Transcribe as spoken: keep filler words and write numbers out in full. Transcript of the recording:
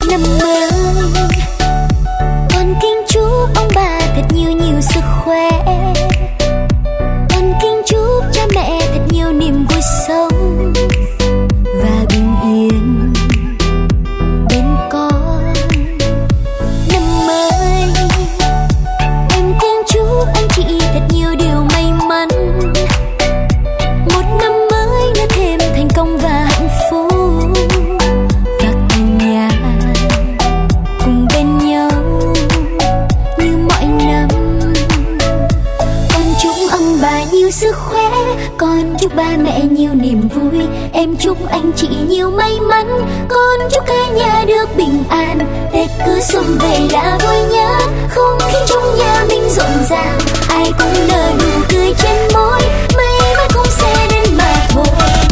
Năm mới con kính chúc ông bà thật nhiều nhiều sức khỏe, con kính chúc cha mẹ thật nhiều niềm vui sống và bình yên bên con. Năm mới em kính chúc anh chị thật nhiều điều may mắn, một năm mới nữa thêm thành công và hạnh phúc, và cả nhà cùng bên nhau như mọi năm. Con chúc ông bà nhiều sức khỏe, con chúc ba mẹ nhiều niềm vui, em chúc anh chị nhiều may mắn, con chúc cả nhà được bình an. Tết cứ xuân về là vui nhất, không khí trong nhà mình rộn ràng, ai cũng nở nụ cười trên môi,